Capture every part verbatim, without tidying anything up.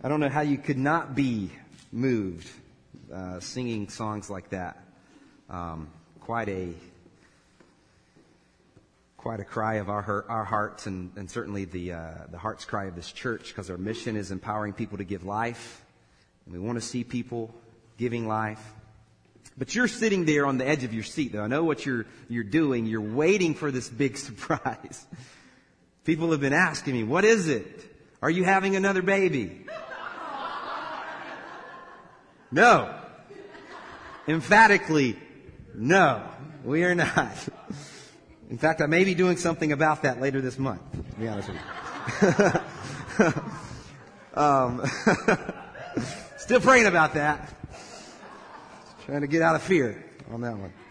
I don't know how you could not be moved uh, singing songs like that. Um, quite a quite a cry of our our hearts, and, and certainly the uh, the heart's cry of this church, because our mission is empowering people to give life, and we want to see people giving life. But you're sitting there on the edge of your seat, though. I know what you're you're doing. You're waiting for this big surprise. People have been asking me, "What is it? Are you having another baby?" No. Emphatically, no. We are not. In fact, I may be doing something about that later this month, to be honest with you. um, still praying about that. Trying to get out of fear on that one.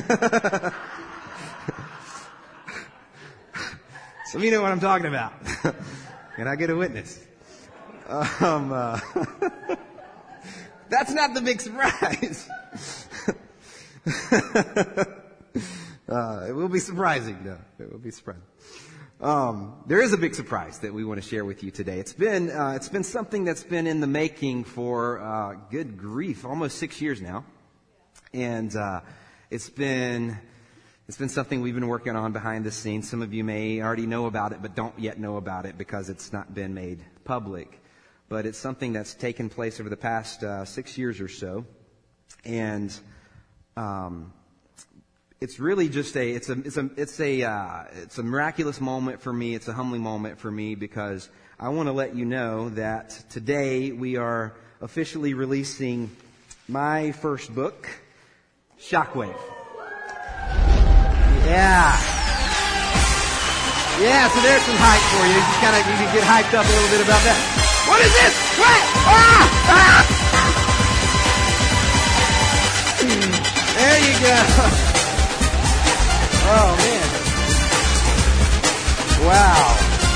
Some of you know what I'm talking about. Can I get a witness? Um, uh, that's not the big surprise. uh, it will be surprising, though. It will be surprising. Um, there is a big surprise that we want to share with you today. It's been uh, it's been something that's been in the making for uh, good grief, almost six years now, and uh, it's been it's been something we've been working on behind the scenes. Some of you may already know about it, but don't yet know about it because it's not been made public. But it's something that's taken place over the past uh, six years or so, and um, it's really just a it's a it's a it's a uh, it's a miraculous moment for me. It's a humbling moment for me because I want to let you know that today we are officially releasing my first book, Shockwave. Yeah, yeah. So there's some hype for you. Just kind of you can get hyped up a little bit about that. What is this? What? Ah! Ah! There you go. Oh, man. Wow.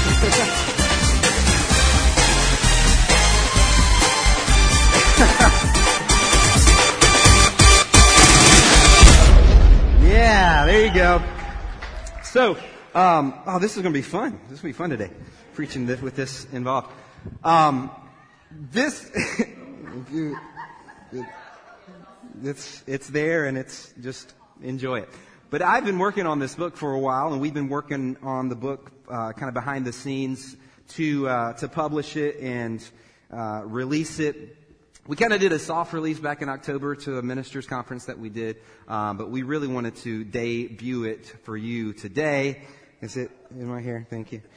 Yeah, there you go. So, um, oh, this is going to be fun. This is going to be fun today, preaching this, with this involved. Um, this, if you, it, it's, it's there and it's just enjoy it. But I've been working on this book for a while, and we've been working on the book, uh, kind of behind the scenes to, uh, to publish it and, uh, release it. We kind of did a soft release back in October to a ministers conference that we did, um, but we really wanted to debut it for you today. Is it in my hair? Thank you.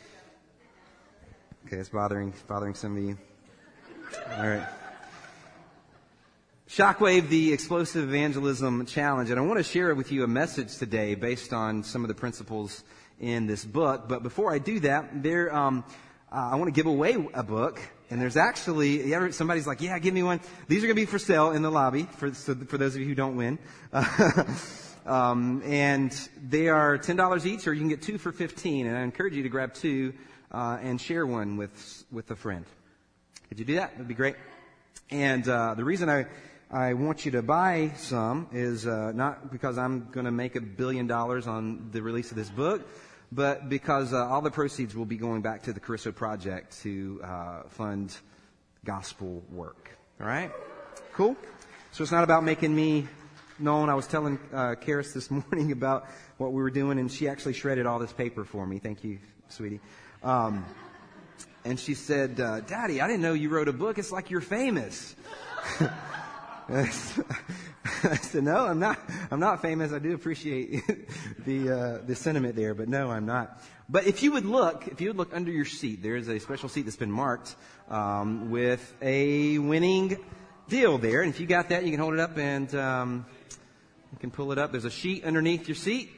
Okay, it's bothering bothering some of you. All right. Shockwave, the Explosive Evangelism Challenge. And I want to share with you a message today based on some of the principles in this book. But before I do that, there, um, uh, I want to give away a book. And there's actually, you ever, somebody's like, yeah, give me one. These are going to be for sale in the lobby for, so for those of you who don't win. um, and they are ten dollars each, or you can get two for fifteen. And I encourage you to grab two. Uh, and share one with with a friend. Could you do that? That'd be great. And uh, the reason I I want you to buy some is uh, not because I'm going to make a billion dollars on the release of this book, but because uh, all the proceeds will be going back to the Carisso Project to uh, fund gospel work. All right? Cool? So it's not about making me known. I was telling uh, Karis this morning about what we were doing, and she actually shredded all this paper for me. Thank you, sweetie. Um, and she said, uh, Daddy, I didn't know you wrote a book. It's like you're famous. I said, no, I'm not, I'm not famous. I do appreciate the, uh, the sentiment there, but no, I'm not. But if you would look, if you would look under your seat, there is a special seat that's been marked, um, with a winning deal there. And if you got that, you can hold it up and, um, you can pull it up. There's a sheet underneath your seat.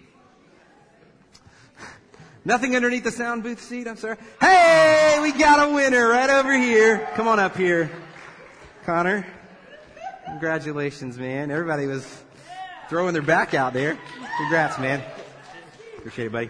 Nothing underneath the sound booth seat, I'm sorry. Hey, we got a winner right over here. Come on up here, Connor. Congratulations, man. Everybody was throwing their back out there. Congrats, man. Appreciate it, buddy.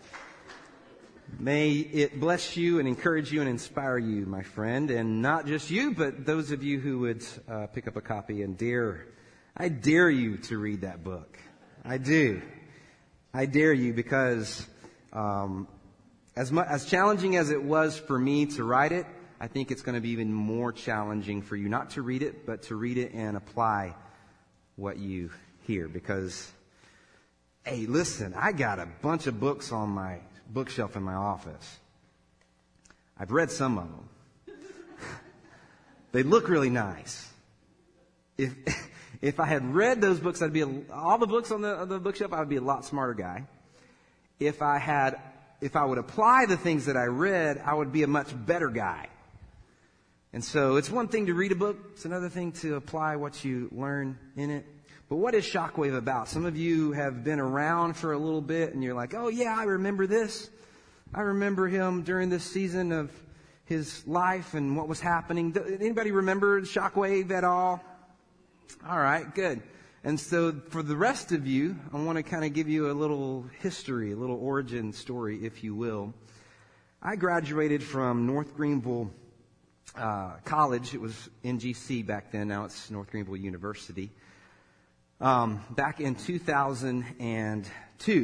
May it bless you and encourage you and inspire you, my friend. And not just you, but those of you who would uh, pick up a copy and dare. I dare you to read that book. I do. I dare you because... Um, as much, as challenging as it was for me to write it, I think it's going to be even more challenging for you not to read it, but to read it and apply what you hear. Because, hey, listen, I got a bunch of books on my bookshelf in my office. I've read some of them. They look really nice. If if I had read those books, I'd be a, all the books on the, on the bookshelf. I would be a lot smarter guy. If I had, if I would apply the things that I read, I would be a much better guy. And so it's one thing to read a book. It's another thing to apply what you learn in it. But what is Shockwave about? Some of you have been around for a little bit and you're like, oh yeah, I remember this. I remember him during this season of his life and what was happening. Anybody remember Shockwave at all? All right, good. And so for the rest of you, I want to kind of give you a little history, a little origin story, if you will. I graduated from North Greenville uh, College. It was N G C back then. Now it's North Greenville University. Um, back in two thousand two.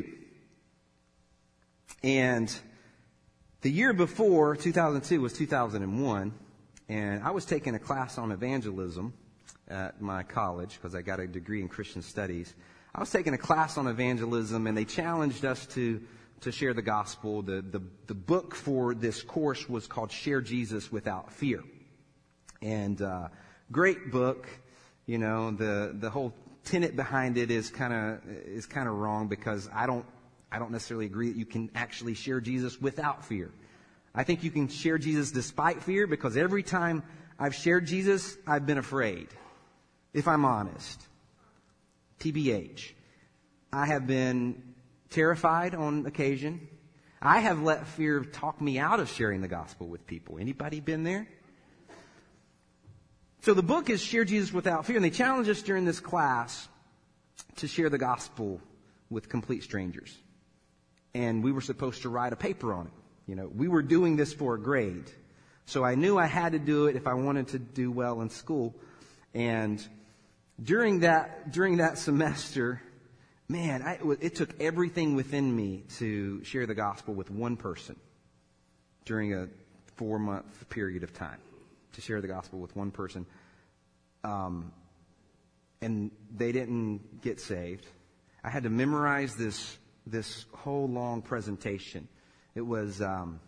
And the year before, two thousand two, was two thousand one. And I was taking a class on evangelism at my college because I got a degree in Christian studies. I was taking a class on evangelism, and they challenged us to to share the gospel. The, the, the book for this course was called Share Jesus Without Fear. And uh, great book. You know, the the whole tenet behind it is kind of is kind of wrong because I don't I don't necessarily agree that you can actually share Jesus without fear. I think you can share Jesus despite fear, because every time I've shared Jesus, I've been afraid. If I'm honest. T B H. I have been terrified on occasion. I have let fear talk me out of sharing the gospel with people. Anybody been there? So the book is Share Jesus Without Fear, and they challenge us during this class to share the gospel with complete strangers. And we were supposed to write a paper on it. You know, we were doing this for a grade. So I knew I had to do it if I wanted to do well in school. And during that during that semester, man, I, it took everything within me to share the gospel with one person during a four-month period of time. To share the gospel with one person. Um, and they didn't get saved. I had to memorize this this whole long presentation. It was, um,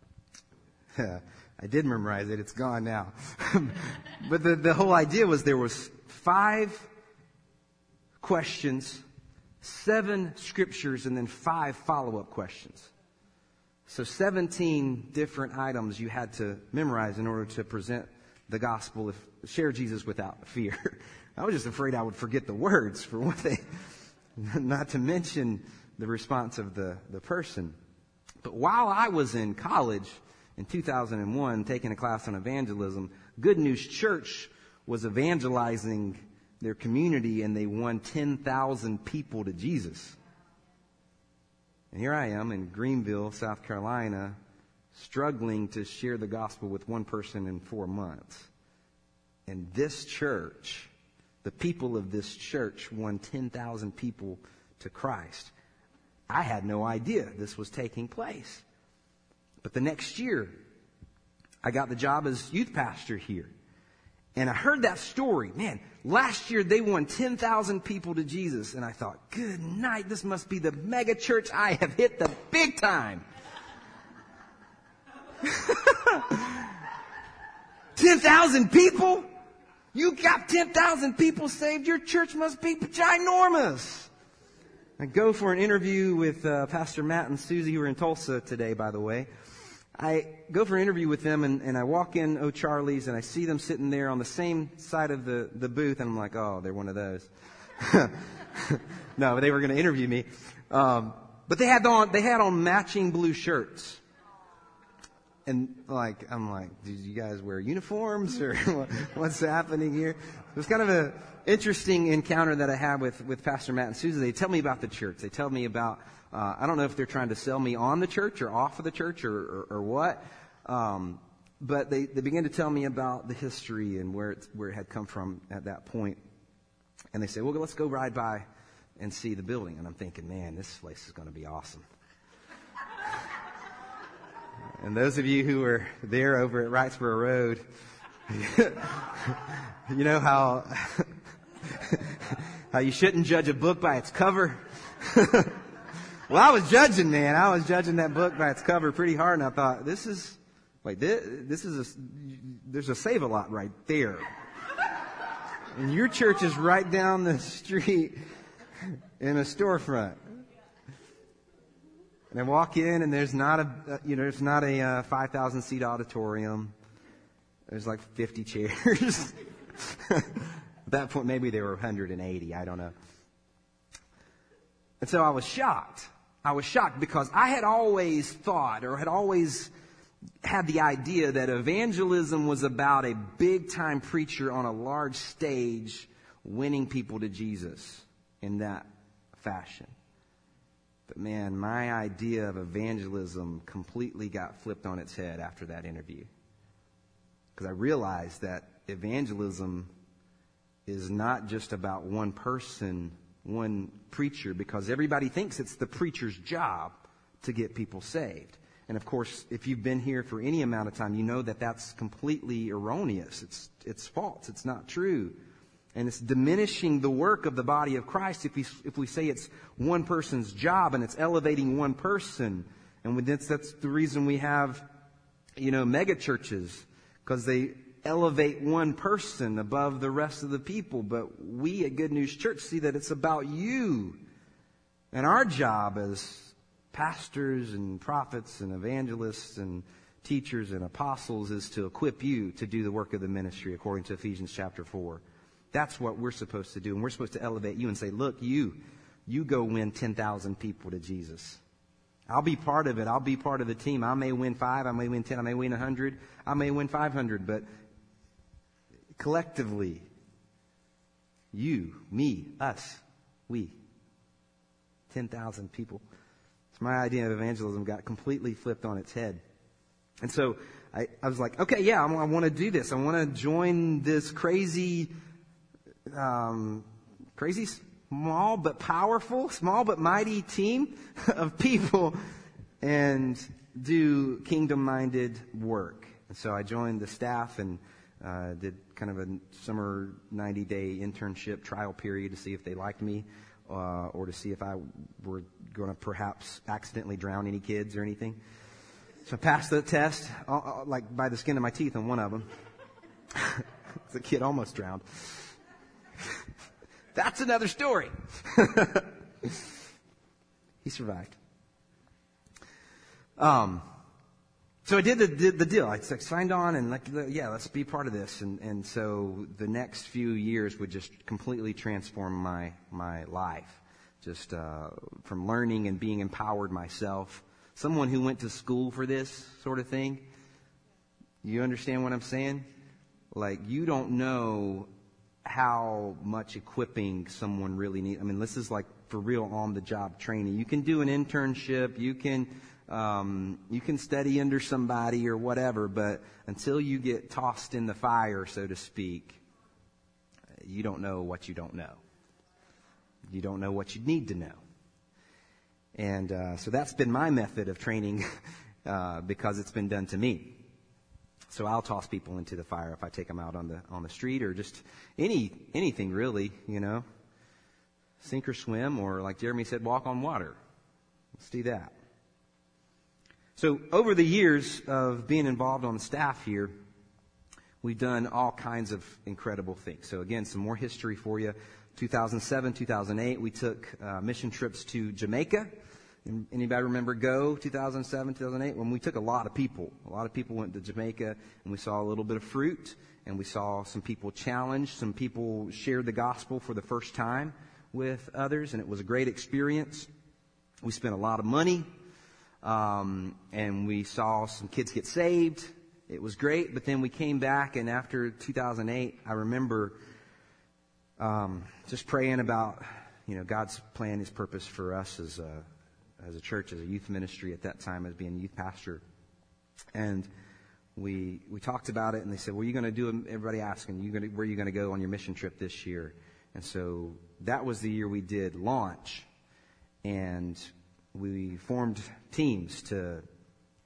I did memorize it. It's gone now. But the, the whole idea was there was five questions, seven scriptures, and then five follow-up questions. So seventeen different items you had to memorize in order to present the gospel, if share Jesus without fear. I was just afraid I would forget the words, for one thing, not to mention the response of the, the person. But while I was in college in two thousand one taking a class on evangelism, Good News Church was evangelizing their community, and they won ten thousand people to Jesus. And here I am in Greenville, South Carolina, struggling to share the gospel with one person in four months. And this church, the people of this church, won ten thousand people to Christ. I had no idea this was taking place. But the next year, I got the job as youth pastor here. And I heard that story. Man, last year they won ten thousand people to Jesus. And I thought, good night, this must be the mega church. I have hit the big time. ten thousand people? You got ten thousand people saved. Your church must be ginormous. I go for an interview with uh, Pastor Matt and Susie, who are in Tulsa today, by the way. I go for an interview with them, and, and I walk in O'Charlie's, and I see them sitting there on the same side of the, the booth, and I'm like, oh, they're one of those. No, they were going to interview me. Um, but they had on they had on matching blue shirts. And like, I'm like, did you guys wear uniforms, or what's happening here? It was kind of an interesting encounter that I had with, with Pastor Matt and Susan. They tell me about the church. They tell me about, uh, I don't know if they're trying to sell me on the church or off of the church or, or, or what. Um, but they, they began to tell me about the history and where it, where it had come from at that point. And they say, well, let's go ride by and see the building. And I'm thinking, man, this place is going to be awesome. And those of you who were there over at Wrightsboro Road, you know how how you shouldn't judge a book by its cover. Well, I was judging, man. I was judging that book by its cover pretty hard, and I thought, this is, wait, this, this is a, there's a Save-A-Lot right there. And your church is right down the street in a storefront. And I walk in, and there's not a, you know, there's not a uh, five thousand seat auditorium. There's like fifty chairs. At that point, maybe there were one hundred eighty. I don't know. And so I was shocked. I was shocked because I had always thought or had always had the idea that evangelism was about a big-time preacher on a large stage winning people to Jesus in that fashion. But man, my idea of evangelism completely got flipped on its head after that interview. Because I realized that evangelism is not just about one person, one preacher, because everybody thinks it's the preacher's job to get people saved. And of course, if you've been here for any amount of time, you know that that's completely erroneous. It's, it's false. It's not true. And it's diminishing the work of the body of Christ if we, if we say it's one person's job and it's elevating one person. And that's, that's the reason we have, you know, mega churches, because they elevate one person above the rest of the people. But we at Good News Church see that it's about you. And our job as pastors and prophets and evangelists and teachers and apostles is to equip you to do the work of the ministry according to Ephesians chapter four. That's what we're supposed to do. And we're supposed to elevate you and say, look, you, you go win ten thousand people to Jesus. I'll be part of it. I'll be part of the team. I may win five. I may win ten. I may win a hundred. I may win five hundred. But collectively, you, me, us, we, ten thousand people. So my idea of evangelism got completely flipped on its head. And so I, I was like, okay, yeah, I, I want to do this. I want to join this crazy, um, crazy small but powerful, small but mighty team of people and do kingdom-minded work. And so I joined the staff and uh, did kind of a summer ninety-day internship trial period to see if they liked me uh, or to see if I were going to perhaps accidentally drown any kids or anything. So I passed the test, uh, like by the skin of my teeth on one of them. The kid almost drowned. That's another story. He survived. Um, so I did the, did the deal. I signed on and like, yeah, let's be part of this. And, and so the next few years would just completely transform my, my life. Just, uh, from learning and being empowered myself. Someone who went to school for this sort of thing. You understand what I'm saying? Like, you don't know how much equipping someone really needs. I mean, this is like for real on-the-job training. You can do an internship, you can um, you can study under somebody or whatever, but until you get tossed in the fire, so to speak, you don't know what you don't know. You don't know what you need to know. And uh, so that's been my method of training uh, because it's been done to me. So I'll toss people into the fire if I take them out on the on the street or just any anything really, you know. Sink or swim, or like Jeremy said, walk on water. Let's do that. So over the years of being involved on the staff here, we've done all kinds of incredible things. So again, some more history for you. two thousand seven, two thousand eight, we took uh, mission trips to Jamaica. Anybody remember Go, two thousand seven, two thousand eight? When we took a lot of people. A lot of people went to Jamaica, and we saw a little bit of fruit, and we saw some people challenged. Some people shared the gospel for the first time with others, and it was a great experience. We spent a lot of money, um, and we saw some kids get saved. It was great, but then we came back, and after two thousand eight, I remember um, just praying about, you know, God's plan, His purpose for us as a as a church, as a youth ministry at that time, as being a youth pastor. And we we talked about it, and they said, well, are you going to do, everybody asking, you gonna, where are you going to go on your mission trip this year? And so that was the year we did launch, and we formed teams to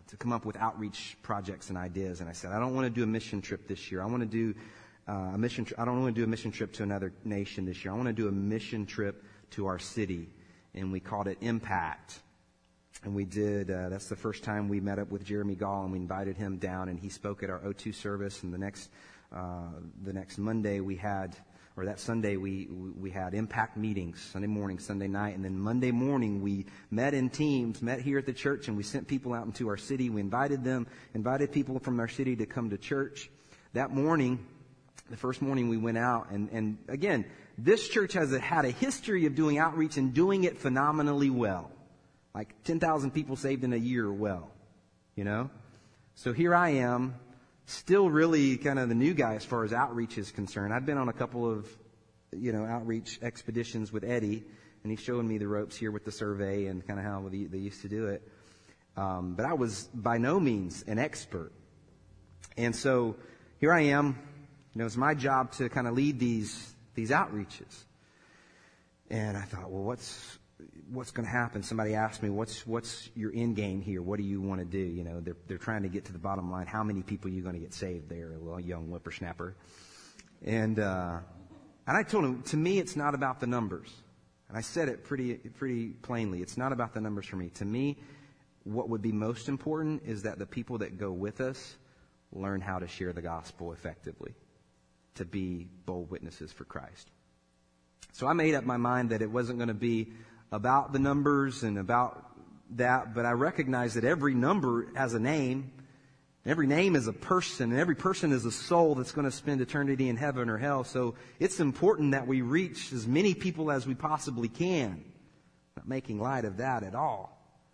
to come up with outreach projects and ideas. And I said, I don't want to do a mission trip this year. I want to do uh, a mission. Tri- I don't want to do a mission trip to another nation this year. I want to do a mission trip to our city. And we called it Impact. And we did, uh, that's the first time we met up with Jeremy Gall, and we invited him down, and he spoke at our O two service. And the next, uh, the next Monday we had, or that Sunday we, we had Impact meetings, Sunday morning, Sunday night. And then Monday morning we met in teams, met here at the church, and we sent people out into our city. We invited them, invited people from our city to come to church. That morning, the first morning we went out, and, and again, this church has a, had a history of doing outreach and doing it phenomenally well. Like ten thousand people saved in a year well, you know? So here I am, still really kind of the new guy as far as outreach is concerned. I've been on a couple of, you know, outreach expeditions with Eddie, and he's showing me the ropes here with the survey and kind of how they, they used to do it. Um, but I was by no means an expert. And so here I am. You know, it's my job to kind of lead these these outreaches. And I thought, well, what's what's going to happen? Somebody asked me, what's what's your end game here? What do you want to do? You know, they're they're trying to get to the bottom line. How many people are you going to get saved there, a little young whippersnapper? And uh, and I told him, to me, it's not about the numbers. And I said it pretty pretty plainly. It's not about the numbers for me. To me, what would be most important is that the people that go with us learn how to share the gospel effectively, to be bold witnesses for Christ. So I made up my mind that it wasn't going to be about the numbers and about that, but I recognize that every number has a name. Every name is a person, and every person is a soul that's going to spend eternity in heaven or hell. So it's important that we reach as many people as we possibly can. Not making light of that at all.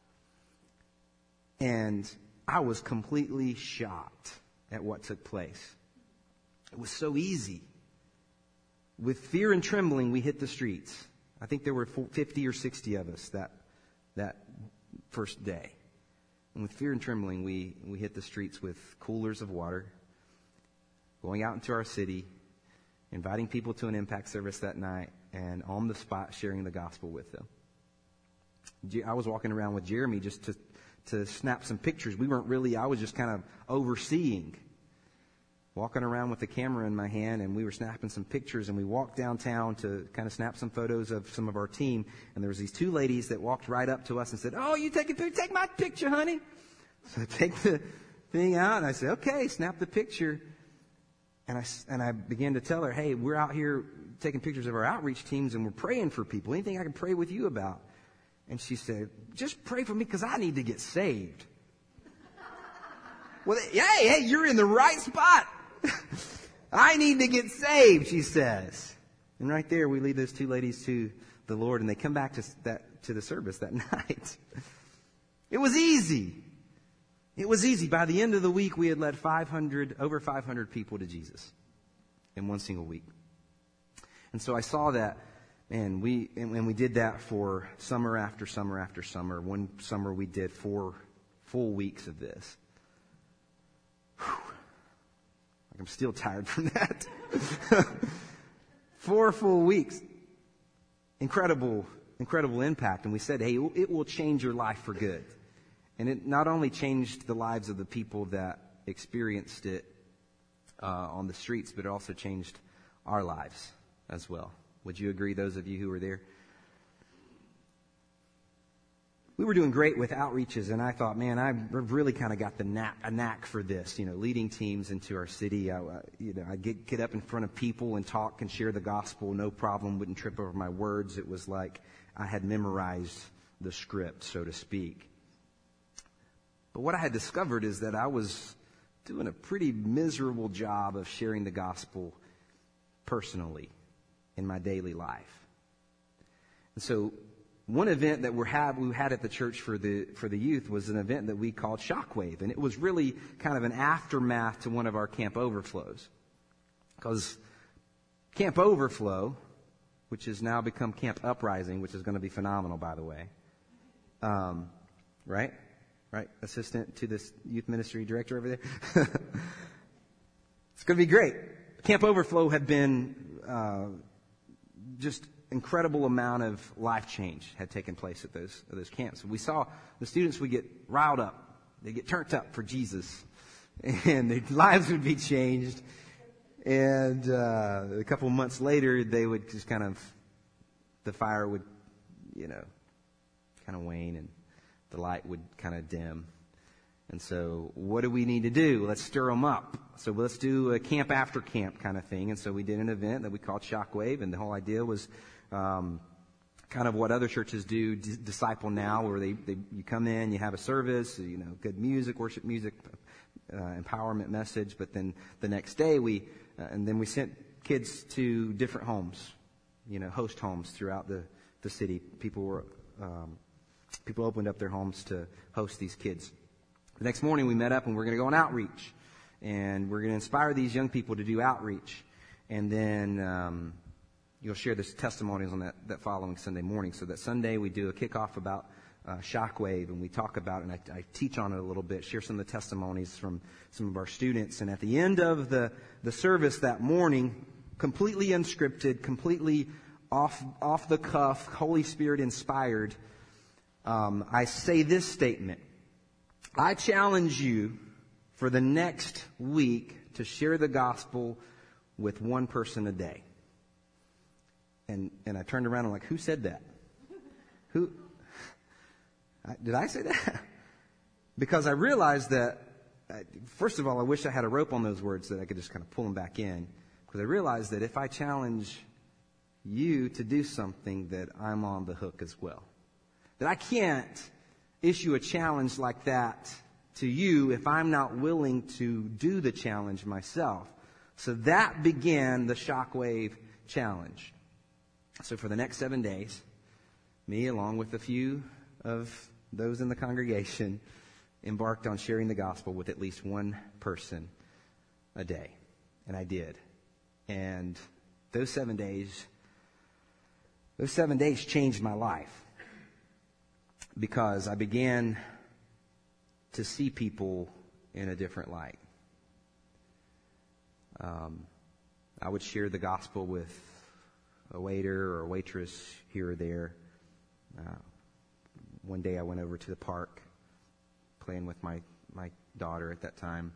And I was completely shocked at what took place. It was so easy. With fear and trembling, we hit the streets. I think there were fifty or sixty of us that that first day. And with fear and trembling, we, we hit the streets with coolers of water, going out into our city, inviting people to an impact service that night, and on the spot sharing the gospel with them. I was walking around with Jeremy just to, to snap some pictures. We weren't really, I was just kind of overseeing. Walking around with the camera in my hand, and we were snapping some pictures, and we walked downtown to kind of snap some photos of some of our team. And there was these two ladies that walked right up to us and said, "Oh, you take a picture? Take my picture, honey." So I take the thing out, and I said, "Okay," snap the picture. And I, and I began to tell her, "Hey, we're out here taking pictures of our outreach teams, and we're praying for people. Anything I can pray with you about?" And she said, "Just pray for me because I need to get saved." Well, hey, hey, you're in the right spot. I need to get saved, she says. And right there, we lead those two ladies to the Lord, and they come back to that to the service that night. It was easy. It was easy. By the end of the week, we had led five hundred, over five hundred people to Jesus in one single week. And so I saw that, and we and, and we did that for summer after summer after summer. One summer, we did four full weeks of this. Whew. I'm still tired from that. Four full weeks. Incredible, incredible impact. And we said, hey, it will change your life for good. And it not only changed the lives of the people that experienced it uh, on the streets, but it also changed our lives as well. Would you agree, those of you who were there? We were doing great with outreaches, and I thought, man, I've really kind of got the knack, a knack for this, you know, leading teams into our city. I, uh, you know, I get get up in front of people and talk and share the gospel, no problem, wouldn't trip over my words. It was like I had memorized the script, so to speak. But what I had discovered is that I was doing a pretty miserable job of sharing the gospel personally in my daily life. And so one event that we had we had at the church for the for the youth was an event that we called Shockwave, and it was really kind of an aftermath to one of our Camp Overflows, because Camp Overflow, which has now become Camp Uprising, which is going to be phenomenal, by the way, um, right, right, assistant to this youth ministry director over there. It's going to be great. Camp Overflow had been uh, just incredible amount of life change had taken place at those at those camps. We saw the students would get riled up, they'd get turned up for Jesus, and their lives would be changed. And uh, a couple of months later, they would just kind of, the fire would, you know, kind of wane, and the light would kind of dim. And so what do we need to do? Let's stir them up. So let's do a camp after camp kind of thing. And so we did an event that we called Shockwave, and the whole idea was um, kind of what other churches do, D- Disciple Now, where they, they you come in, you have a service, you know, good music, worship music, uh, empowerment message. But then the next day we, uh, and then we sent kids to different homes, you know, host homes throughout the, the city. People were, um, people opened up their homes to host these kids. The next morning we met up and we're going to go on outreach. And we're going to inspire these young people to do outreach. And then um, you'll share this testimonials on that, that following Sunday morning. So that Sunday we do a kickoff about uh, Shockwave, and we talk about it, and I, I teach on it a little bit, share some of the testimonies from some of our students. And at the end of the, the service that morning, completely unscripted, completely off, off the cuff, Holy Spirit inspired, um, I say this statement. I challenge you for the next week to share the gospel with one person a day. And and I turned around and I'm like, who said that? Who? I, did I say that? Because I realized that, uh, first of all, I wish I had a rope on those words that I could just kind of pull them back in. Because I realized that if I challenge you to do something, that I'm on the hook as well. That I can't issue a challenge like that to you if I'm not willing to do the challenge myself. So that began the Shockwave Challenge. So for the next seven days, me along with a few of those in the congregation embarked on sharing the gospel with at least one person a day. And I did. And those seven days, those seven days changed my life. Because I began to see people in a different light. Um, I would share the gospel with a waiter or a waitress here or there. Uh, one day I went over to the park, playing with my, my daughter at that time.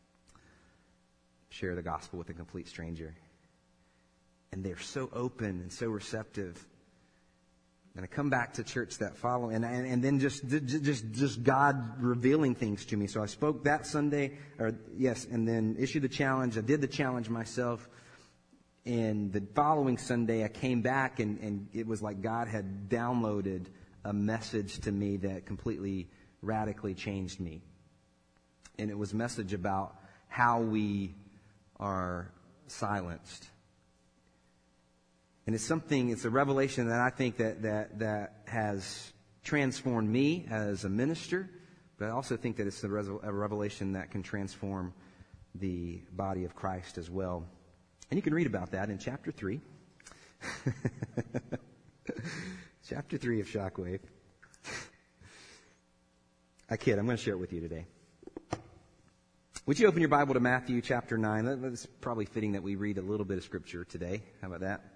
Share the gospel with a complete stranger. And they're so open and so receptive. And I come back to church that following, and, and and then just just just God revealing things to me. So I spoke that Sunday, or yes, and then issued the challenge. I did the challenge myself. And the following Sunday, I came back, and, and it was like God had downloaded a message to me that completely, radically changed me. And it was a message about how we are silenced. And it's something, it's a revelation that I think that, that, that has transformed me as a minister, but I also think that it's a, res- a revelation that can transform the body of Christ as well. And you can read about that in chapter three. Chapter three of Shockwave. I kid, I'm going to share it with you today. Would you open your Bible to Matthew chapter nine? It's probably fitting that we read a little bit of scripture today. How about that?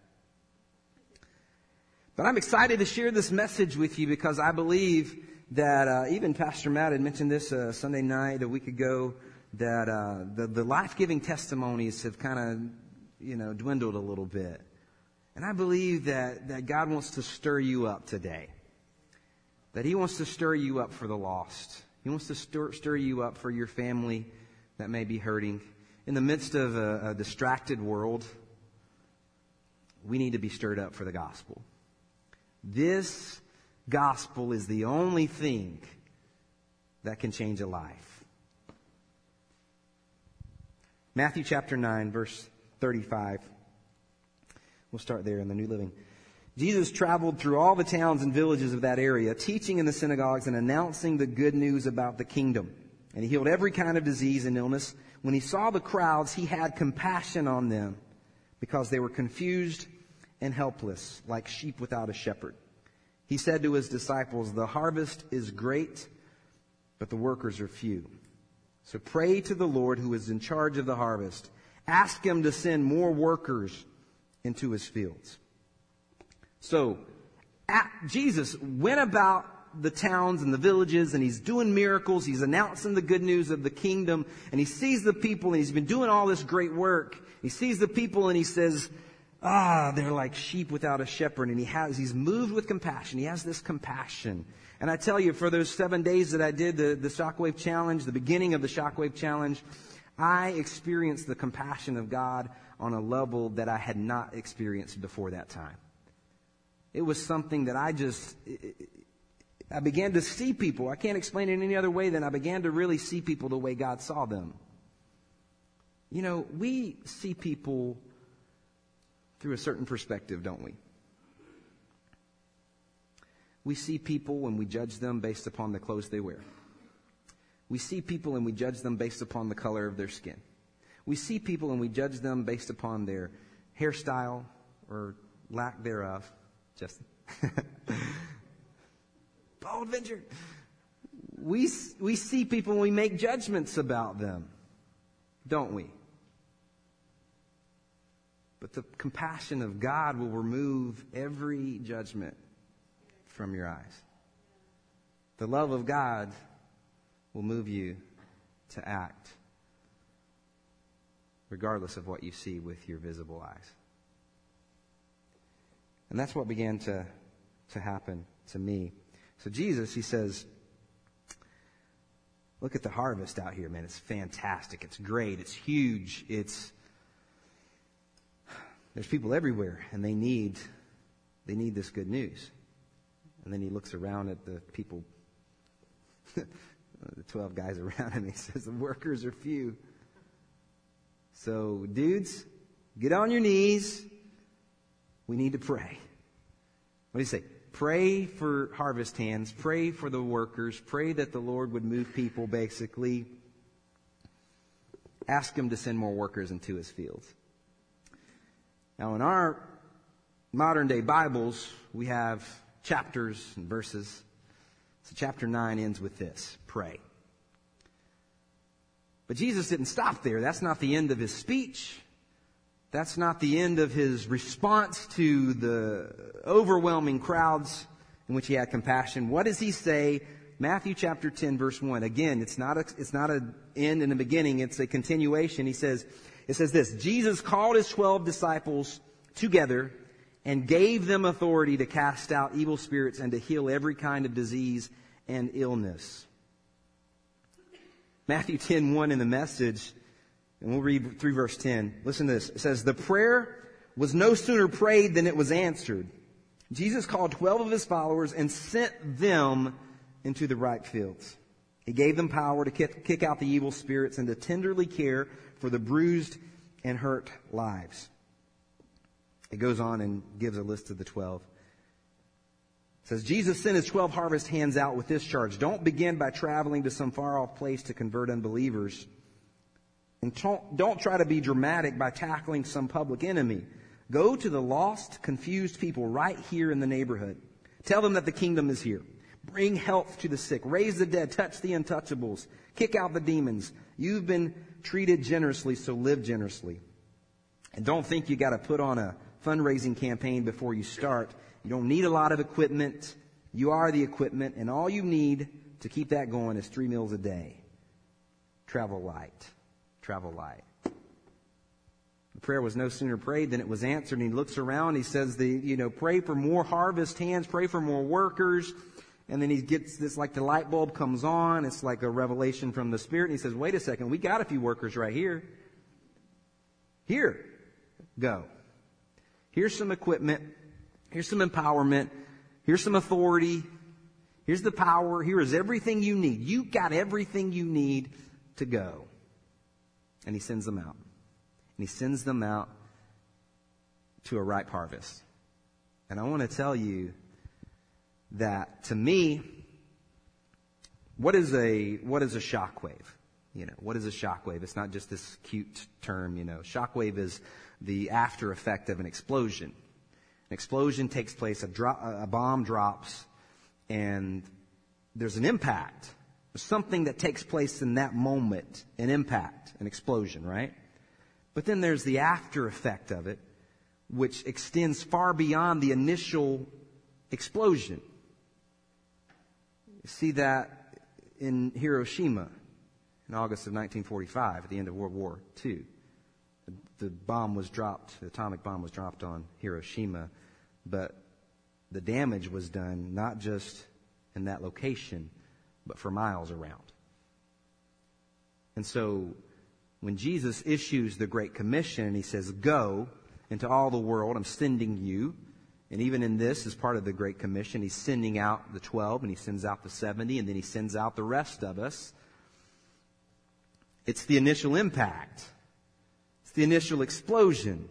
But I'm excited to share this message with you because I believe that uh, even Pastor Matt had mentioned this uh, Sunday night, a week ago, that uh, the, the life-giving testimonies have kind of, you know, dwindled a little bit. And I believe that, that God wants to stir you up today. That He wants to stir you up for the lost. He wants to stir, stir you up for your family that may be hurting. In the midst of a, a distracted world, we need to be stirred up for the gospel. This gospel is the only thing that can change a life. Matthew chapter nine, verse thirty-five. We'll start there in the New Living. Jesus traveled through all the towns and villages of that area, teaching in the synagogues and announcing the good news about the kingdom. And He healed every kind of disease and illness. When He saw the crowds, He had compassion on them because they were confused and helpless, like sheep without a shepherd. He said to His disciples, "The harvest is great, but the workers are few. So pray to the Lord who is in charge of the harvest. Ask Him to send more workers into His fields." So, at, Jesus went about the towns and the villages, and he's doing miracles. He's announcing the good news of the kingdom, and he sees the people, and he's been doing all this great work. He sees the people, and he says, ah, they're like sheep without a shepherd. And he has, he's moved with compassion. He has this compassion. And I tell you, for those seven days that I did the, the Shockwave Challenge, the beginning of the Shockwave Challenge, I experienced the compassion of God on a level that I had not experienced before that time. It was something that I just, I began to see people. I can't explain it any other way than I began to really see people the way God saw them. You know, we see people through a certain perspective, don't we? We see people and we judge them based upon the clothes they wear. We see people and we judge them based upon the color of their skin. We see people and we judge them based upon their hairstyle or lack thereof. Justin. Bold venture. We, we see people and we make judgments about them, don't we? But the compassion of God will remove every judgment from your eyes. The love of God will move you to act regardless of what you see with your visible eyes. And that's what began to, to happen to me. So Jesus, he says, look at the harvest out here, man. It's fantastic. It's great. It's huge. It's, there's people everywhere, and they need, they need this good news. And then he looks around at the people, the twelve guys around him. He says, the workers are few. So, dudes, get on your knees. We need to pray. What do you say? Pray for harvest hands. Pray for the workers. Pray that the Lord would move people, basically. Ask him to send more workers into his fields. Now, in our modern day Bibles, we have chapters and verses. So chapter nine ends with this: pray. But Jesus didn't stop there. That's not the end of his speech. That's not the end of his response to the overwhelming crowds in which he had compassion. What does he say? Matthew chapter ten, verse one. Again, it's not a, it's not an end and a beginning. It's a continuation. He says, it says this: Jesus called his twelve disciples together and gave them authority to cast out evil spirits and to heal every kind of disease and illness. Matthew ten, one in the Message, and we'll read through verse ten. Listen to this. It says, the prayer was no sooner prayed than it was answered. Jesus called twelve of his followers and sent them into the ripe fields. He gave them power to kick, kick out the evil spirits and to tenderly care for the bruised and hurt lives. It goes on and gives a list of the twelve. It says, Jesus sent his twelve harvest hands out with this charge: don't begin by traveling to some far-off place to convert unbelievers. And don't, don't try to be dramatic by tackling some public enemy. Go to the lost, confused people right here in the neighborhood. Tell them that the kingdom is here. Bring health to the sick. Raise the dead. Touch the untouchables. Kick out the demons. You've been treated generously, so live generously. And don't think you got to put on a fundraising campaign before you start. You don't need a lot of equipment. You are the equipment, and all you need to keep that going is three meals a day. Travel light. Travel light. The prayer was no sooner prayed than it was answered. And he looks around. He says, the, you know, pray for more harvest hands. Pray for more workers. And then he gets this, like the light bulb comes on. It's like a revelation from the Spirit. And he says, wait a second. We got a few workers right here. Here. Go. Here's some equipment. Here's some empowerment. Here's some authority. Here's the power. Here is everything you need. You got everything you need to go. And he sends them out. And he sends them out to a ripe harvest. And I want to tell you that, to me, what is a what is a shockwave? You know, what is a shockwave? It's not just this cute term, you know. Shockwave is the after effect of an explosion. An explosion takes place, a, drop, a bomb drops, and there's an impact. There's something that takes place in that moment, an impact, an explosion, right? But then there's the after effect of it, which extends far beyond the initial explosion. You see that in Hiroshima in August of nineteen forty-five, at the end of World War Two. The bomb was dropped, the atomic bomb was dropped on Hiroshima, but the damage was done not just in that location, but for miles around. And so when Jesus issues the Great Commission and he says, go into all the world, I'm sending you. And even in this, as part of the Great Commission, he's sending out the twelve and he sends out the seventy and then he sends out the rest of us. It's the initial impact. It's the initial explosion.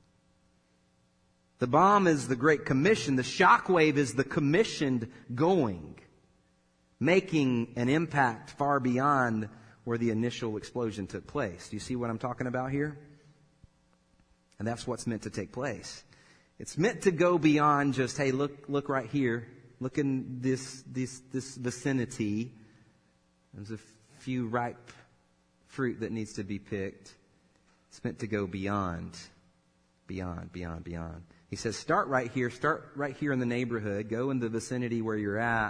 The bomb is the Great Commission. The shockwave is the commissioned going, making an impact far beyond where the initial explosion took place. Do you see what I'm talking about here? And that's what's meant to take place. It's meant to go beyond just, hey, look, look right here. Look in this, this, this vicinity. There's a few ripe fruit that needs to be picked. It's meant to go beyond, beyond, beyond, beyond. He says, start right here. Start right here in the neighborhood. Go in the vicinity where you're at.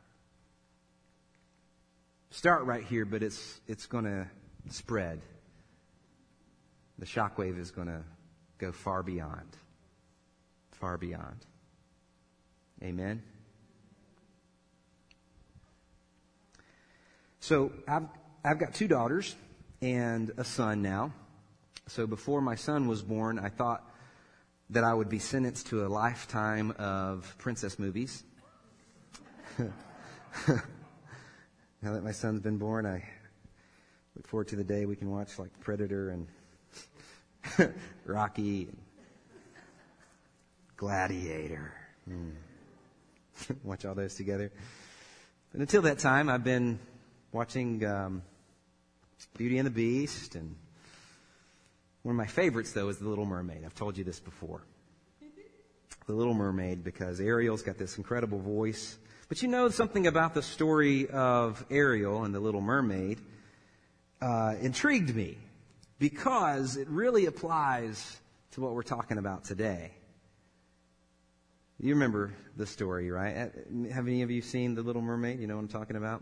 Start right here, but it's it's going to spread. The shockwave is going to go far beyond. Far beyond. Amen? So I've, I've got two daughters and a son now. So before my son was born, I thought that I would be sentenced to a lifetime of princess movies. Now that my son's been born, I look forward to the day we can watch like Predator and Rocky and Gladiator. Mm. Watch all those together. But until that time, I've been watching um, Beauty and the Beast, and one of my favorites, though, is The Little Mermaid. I've told you this before. The Little Mermaid, because Ariel's got this incredible voice. But you know something about the story of Ariel and the Little Mermaid uh, intrigued me, because it really applies to what we're talking about today. You remember the story, right? Have any of you seen The Little Mermaid? You know what I'm talking about?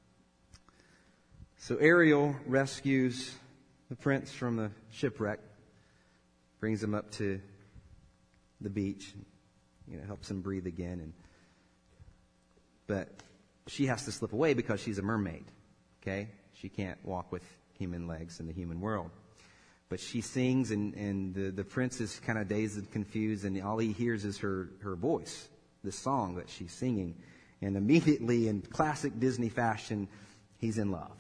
So Ariel rescues the prince from the shipwreck, brings him up to the beach, you know, helps him breathe again, and but she has to slip away because she's a mermaid. Okay, she can't walk with human legs in the human world. But she sings, and, and the, the prince is kind of dazed and confused, and all he hears is her, her voice, the song that she's singing. And immediately, in classic Disney fashion, he's in love.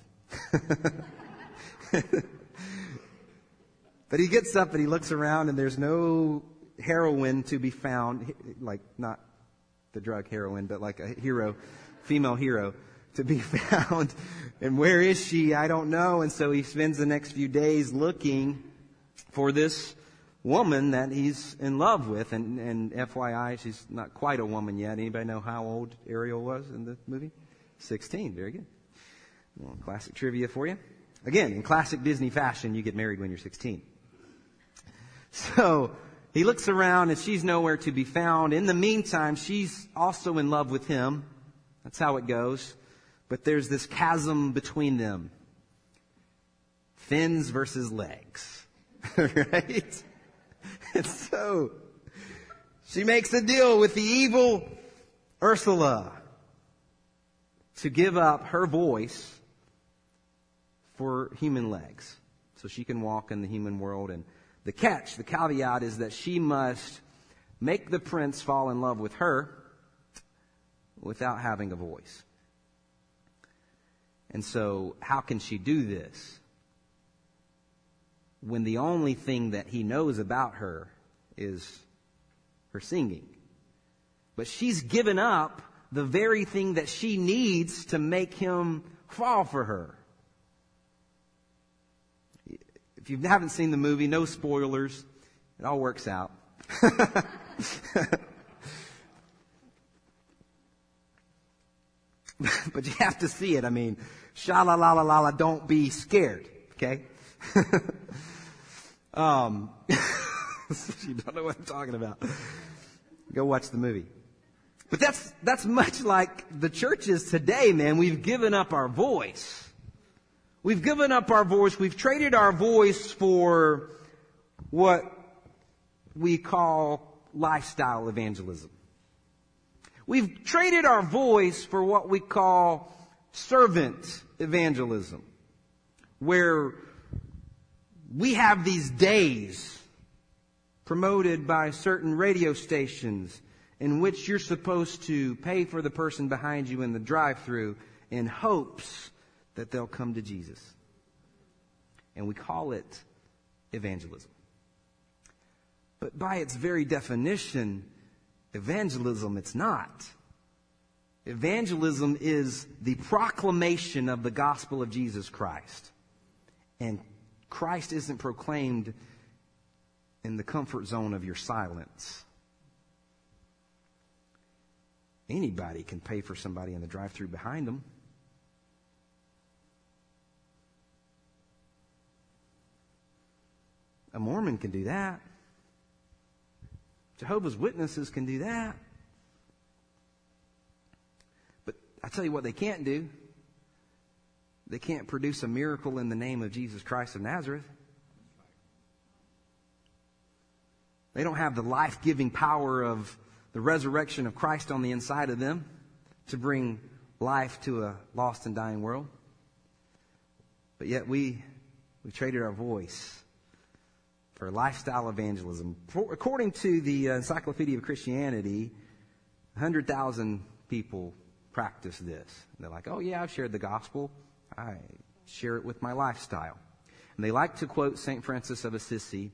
But he gets up and he looks around, and there's no heroine to be found, like not the drug heroin, but like a hero, female hero to be found. And where is she? I don't know. And so he spends the next few days looking for this woman that he's in love with. And, and F Y I, she's not quite a woman yet. Anybody know how old Ariel was in the movie? sixteen. Very good. Well, classic trivia for you. Again, in classic Disney fashion, you get married when you're sixteen. So he looks around and she's nowhere to be found. In the meantime, she's also in love with him. That's how it goes. But there's this chasm between them. Fins versus legs. Right? And so she makes a deal with the evil Ursula to give up her voice for human legs so she can walk in the human world. And the catch, the caveat, is that she must make the prince fall in love with her without having a voice. And so how can she do this when the only thing that he knows about her is her singing? But she's given up the very thing that she needs to make him fall for her. If you haven't seen the movie, no spoilers. It all works out. But you have to see it. I mean, sha-la-la-la-la, don't be scared. Okay? um, you don't know what I'm talking about. Go watch the movie. But that's, that's much like the churches today, man. We've given up our voice. We've given up our voice. We've traded our voice for what we call lifestyle evangelism. We've traded our voice for what we call servant evangelism, where we have these days promoted by certain radio stations in which you're supposed to pay for the person behind you in the drive-thru in hopes that they'll come to Jesus. And we call it evangelism. But by its very definition, evangelism, it's not. Evangelism is the proclamation of the gospel of Jesus Christ. And Christ isn't proclaimed in the comfort zone of your silence. Anybody can pay for somebody in the drive-thru behind them. A Mormon can do that. Jehovah's Witnesses can do that. But I tell you what they can't do. They can't produce a miracle in the name of Jesus Christ of Nazareth. They don't have the life-giving power of the resurrection of Christ on the inside of them to bring life to a lost and dying world. But yet we, we traded our voice for lifestyle evangelism. For, according to the uh, Encyclopedia of Christianity, one hundred thousand people practice this. And they're like, oh yeah, I've shared the gospel. I share it with my lifestyle. And they like to quote Saint Francis of Assisi.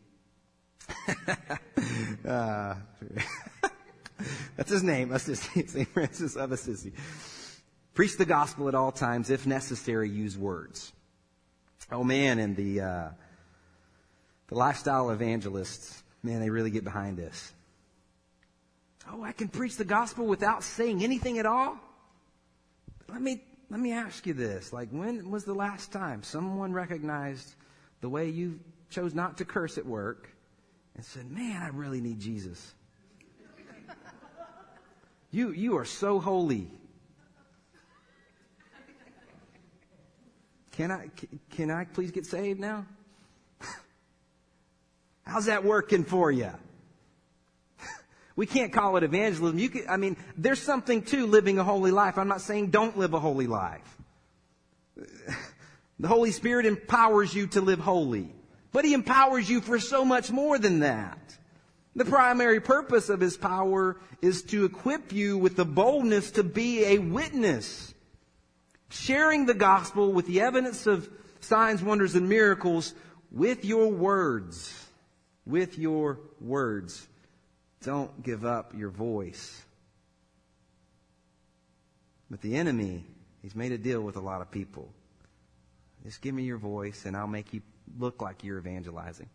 uh, that's his name, Assisi, Saint Francis of Assisi. Preach the gospel at all times. If necessary, use words. Oh man, and the uh, the lifestyle evangelists, man, they really get behind this. Oh, I can preach the gospel without saying anything at all? Let me let me ask you this. Like, when was the last time someone recognized the way you chose not to curse at work and said, man, I really need Jesus? You you are so holy. Can I can I please get saved now? How's that working for you? We can't call it evangelism. You can, I mean, there's something to living a holy life. I'm not saying don't live a holy life. The Holy Spirit empowers you to live holy. But He empowers you for so much more than that. The primary purpose of His power is to equip you with the boldness to be a witness, sharing the gospel with the evidence of signs, wonders, and miracles with your words. With your words. Don't give up your voice. But the enemy, he's made a deal with a lot of people. Just give me your voice and I'll make you look like you're evangelizing.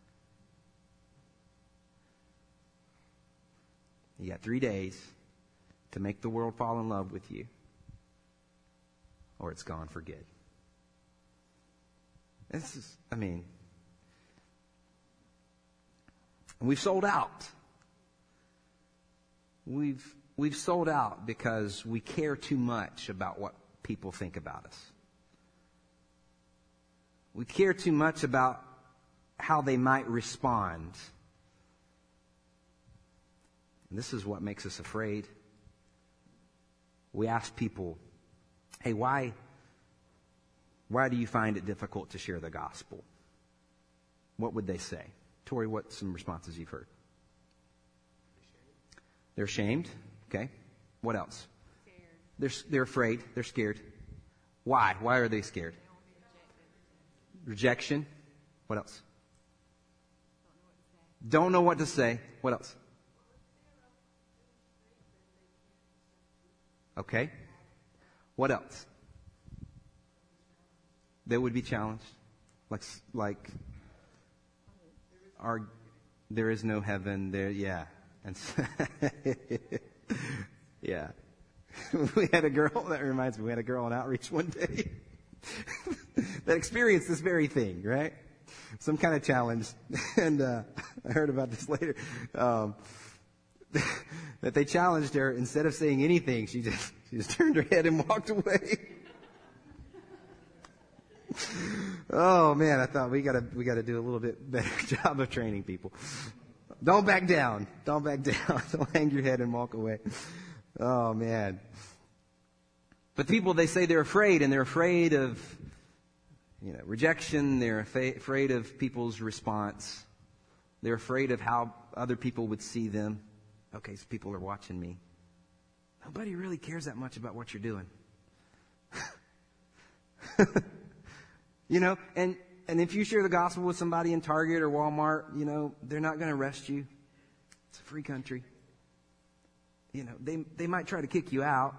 You got three days to make the world fall in love with you, or it's gone for good. This is, I mean, we've sold out. We've we've sold out because we care too much about what people think about us. We care too much about how they might respond. And this is what makes us afraid. We ask people, hey, why, why do you find it difficult to share the gospel? What would they say? Tori, what's some responses you've heard? They're ashamed. Okay. What else? Scared. They're, they're afraid. They're scared. Why? Why are they scared? Rejection. What else? Don't know what to say. What else? Okay. What else? They would be challenged. Like, like, our, there is no heaven there. Yeah. And so yeah. We had a girl, that reminds me, we had a girl on outreach one day that experienced this very thing, right? Some kind of challenge. And uh, I heard about this later. Um, that they challenged her. Instead of saying anything, she just, she just turned her head and walked away. Oh man, I thought we gotta, we gotta do a little bit better job of training people. Don't back down. Don't back down. Don't hang your head and walk away. Oh man. But people, they say they're afraid, and they're afraid of, you know, rejection. They're afa- afraid of people's response. They're afraid of how other people would see them. Okay, so people are watching me. Nobody really cares that much about what you're doing. You know, and, and if you share the gospel with somebody in Target or Walmart, you know, they're not going to arrest you. It's a free country. You know, they, they might try to kick you out.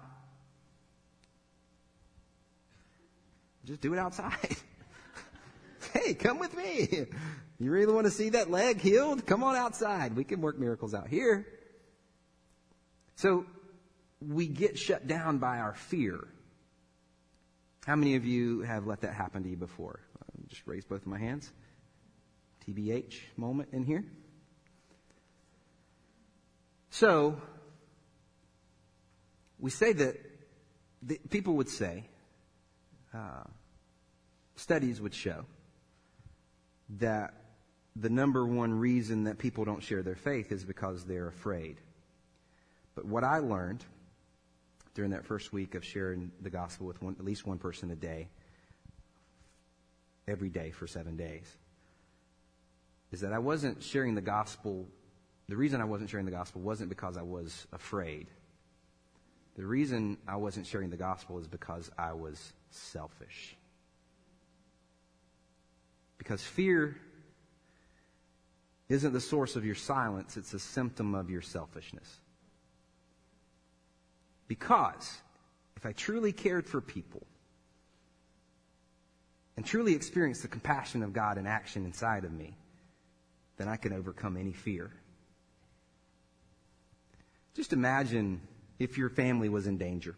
Just do it outside. Hey, come with me. You really want to see that leg healed? Come on outside. We can work miracles out here. So we get shut down by our fear. How many of you have let that happen to you before? I'll just raise both of my hands. T B H moment in here. So we say that the, people would say, uh, studies would show that the number one reason that people don't share their faith is because they're afraid. But what I learned during that first week of sharing the gospel with one, at least one person a day, every day for seven days, is that I wasn't sharing the gospel. The reason I wasn't sharing the gospel wasn't because I was afraid. The reason I wasn't sharing the gospel is because I was selfish. Because fear isn't the source of your silence, it's a symptom of your selfishness. Because if I truly cared for people and truly experienced the compassion of God in action inside of me, then I can overcome any fear. Just imagine if your family was in danger.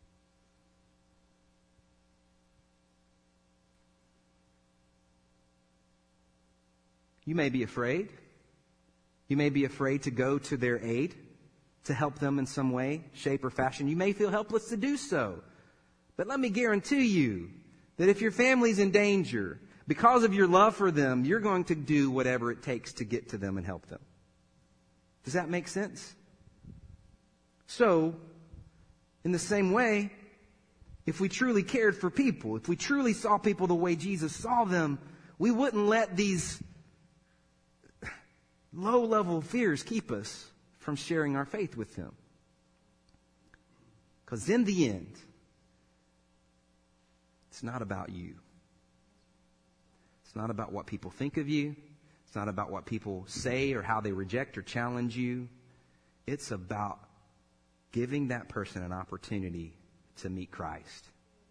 You may be afraid. You may be afraid to go to their aid, to help them in some way, shape, or fashion. You may feel helpless to do so. But let me guarantee you that if your family's in danger, because of your love for them, you're going to do whatever it takes to get to them and help them. Does that make sense? So, in the same way, if we truly cared for people, if we truly saw people the way Jesus saw them, we wouldn't let these low-level fears keep us from sharing our faith with them. Because in the end, it's not about you. It's not about what people think of you. It's not about what people say or how they reject or challenge you. It's about giving that person an opportunity to meet Christ.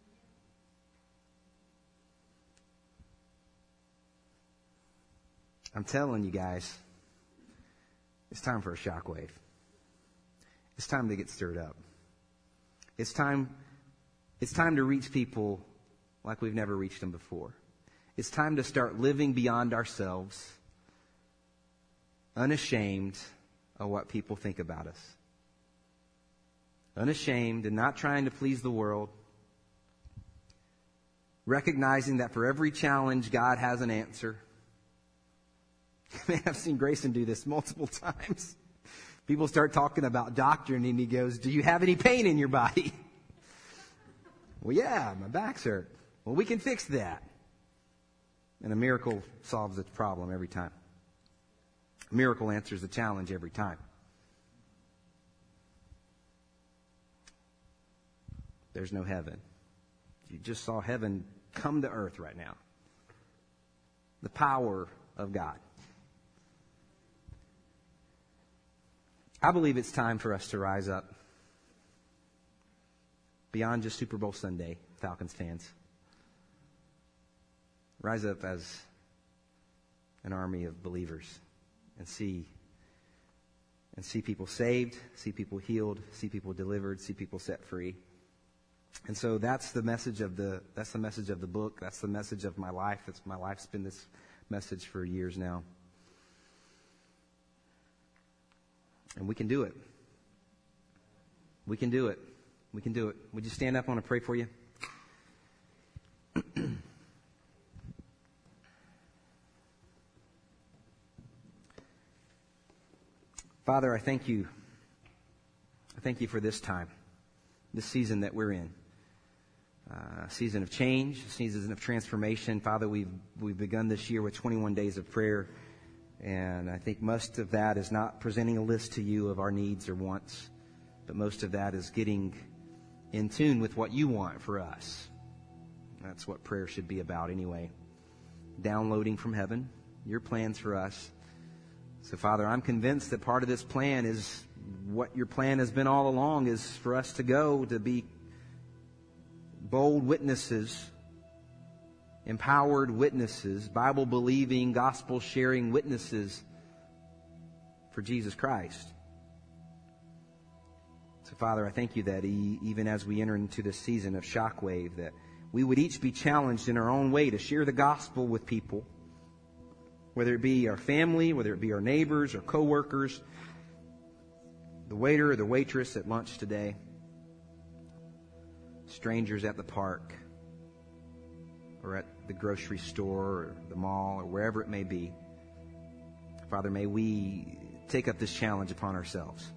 I'm telling you guys, it's time for a shockwave. It's time to get stirred up. It's time, it's time to reach people like we've never reached them before. It's time to start living beyond ourselves, unashamed of what people think about us. Unashamed and not trying to please the world. Recognizing that for every challenge, God has an answer. Man, I've seen Grayson do this multiple times. People start talking about doctrine and he goes, "Do you have any pain in your body?" "Well, yeah, my back's hurt." "Well, we can fix that." And a miracle solves the problem every time. A miracle answers the challenge every time. There's no heaven. You just saw heaven come to earth right now. The power of God. I believe it's time for us to rise up beyond just Super Bowl Sunday, Falcons fans. Rise up as an army of believers and see and see people saved, see people healed, see people delivered, see people set free. And so that's the message of the that's the message of the book. That's the message of my life. It's my life's been this message for years now. And we can do it. We can do it. We can do it. Would you stand up? I want to pray for you. Father, I thank you. I thank you for this time, this season that we're in. Uh, a season of change, a season of transformation. Father, we've we've begun this year with twenty-one days of prayer, and I think most of that is not presenting a list to you of our needs or wants, but most of that is getting in tune with what you want for us. That's what prayer should be about anyway. Downloading from heaven your plans for us. So, Father, I'm convinced that part of this plan is what your plan has been all along, is for us to go to be bold witnesses, empowered witnesses, Bible-believing, gospel-sharing witnesses for Jesus Christ. So, Father, I thank you that even as we enter into this season of Shockwave, that we would each be challenged in our own way to share the gospel with people, whether it be our family, whether it be our neighbors or coworkers, the waiter or the waitress at lunch today, strangers at the park, or at the grocery store, or the mall, or wherever it may be. Father, may we take up this challenge upon ourselves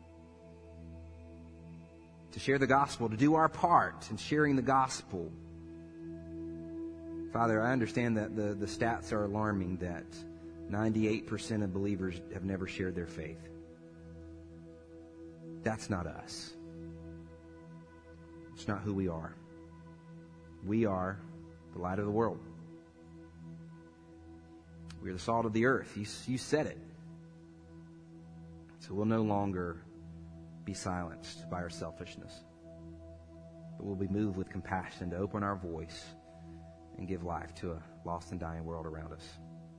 to share the gospel, to do our part in sharing the gospel. Father, I understand that the, the stats are alarming, that ninety-eight percent of believers have never shared their faith. That's not us. It's not who we are. We are the light of the world. We are the salt of the earth. You, you said it. So we'll no longer be silenced by our selfishness, but we'll be moved with compassion to open our voice and give life to a lost and dying world around us.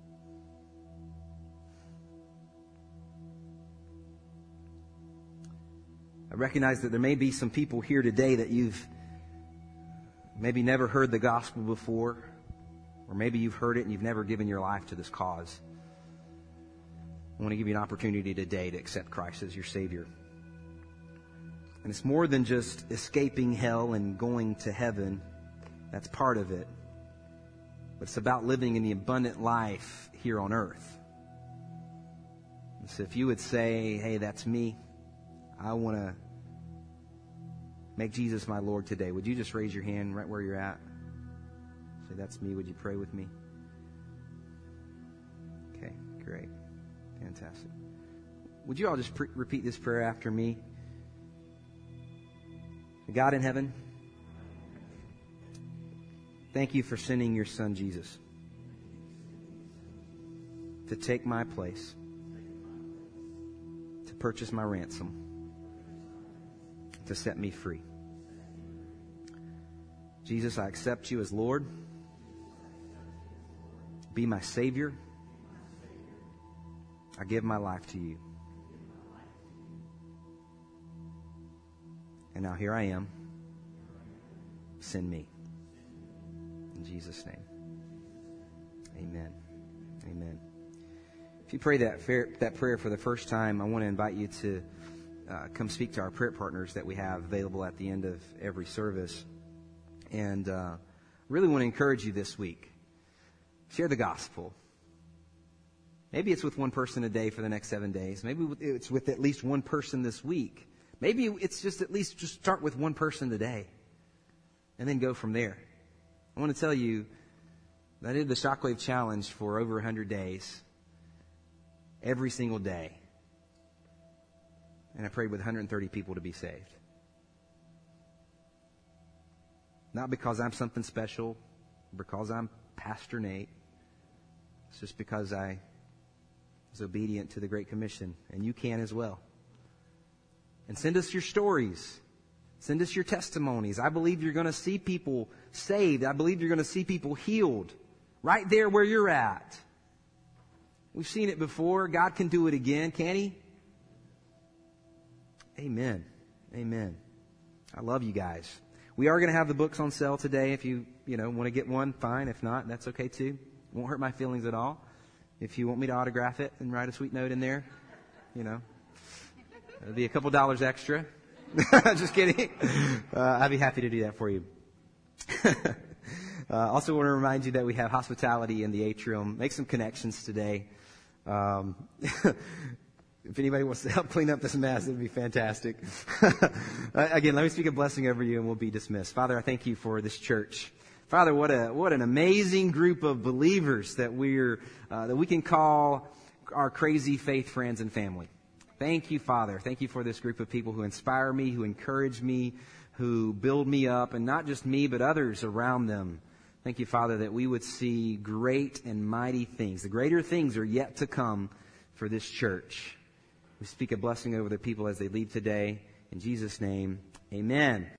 I recognize that there may be some people here today that you've maybe never heard the gospel before, or maybe you've heard it and you've never given your life to this cause. I want to give you an opportunity today to accept Christ as your Savior. And it's more than just escaping hell and going to heaven. That's part of it. But it's about living in the abundant life here on earth. And so if you would say, hey, that's me, I want to make Jesus my Lord today, would you just raise your hand right where you're at? Say, that's me. Would you pray with me? Okay, great. Fantastic. Would you all just pre- repeat this prayer after me? God in heaven, thank you for sending your Son, Jesus, to take my place, to purchase my ransom, to set me free. Jesus, I accept you as Lord. Be my Savior. I give my life to you. And now here I am. Send me. In Jesus' name. Amen. Amen. If you pray that fair, that prayer for the first time, I want to invite you to uh, come speak to our prayer partners that we have available at the end of every service. And uh, really want to encourage you this week. Share the gospel. Maybe it's with one person a day for the next seven days. Maybe it's with at least one person this week. Maybe it's just at least just start with one person today and then go from there. I want to tell you that I did the Shockwave Challenge for over one hundred days, every single day. And I prayed with one hundred thirty people to be saved. Not because I'm something special, because I'm Pastor Nate. It's just because I was obedient to the Great Commission, and you can as well. And send us your stories. Send us your testimonies. I believe you're going to see people saved. I believe you're going to see people healed right there where you're at. We've seen it before. God can do it again, can't He? Amen. Amen. I love you guys. We are going to have the books on sale today. If you, you know, want to get one, fine. If not, that's okay too. Won't hurt my feelings at all. If you want me to autograph it and write a sweet note in there, you know, It'll be a couple dollars extra. Just kidding. Uh, I'd be happy to do that for you. uh, also want to remind you that we have hospitality in the atrium. Make some connections today. Um, if anybody wants to help clean up this mess, it would be fantastic. Again, let me speak a blessing over you and we'll be dismissed. Father, I thank you for this church. Father, what a what an amazing group of believers that we're uh, that we can call our crazy faith friends and family. Thank you, Father. Thank you for this group of people who inspire me, who encourage me, who build me up, and not just me, but others around them. Thank you, Father, that we would see great and mighty things. The greater things are yet to come for this church. We speak a blessing over the people as they leave today. In Jesus' name, amen.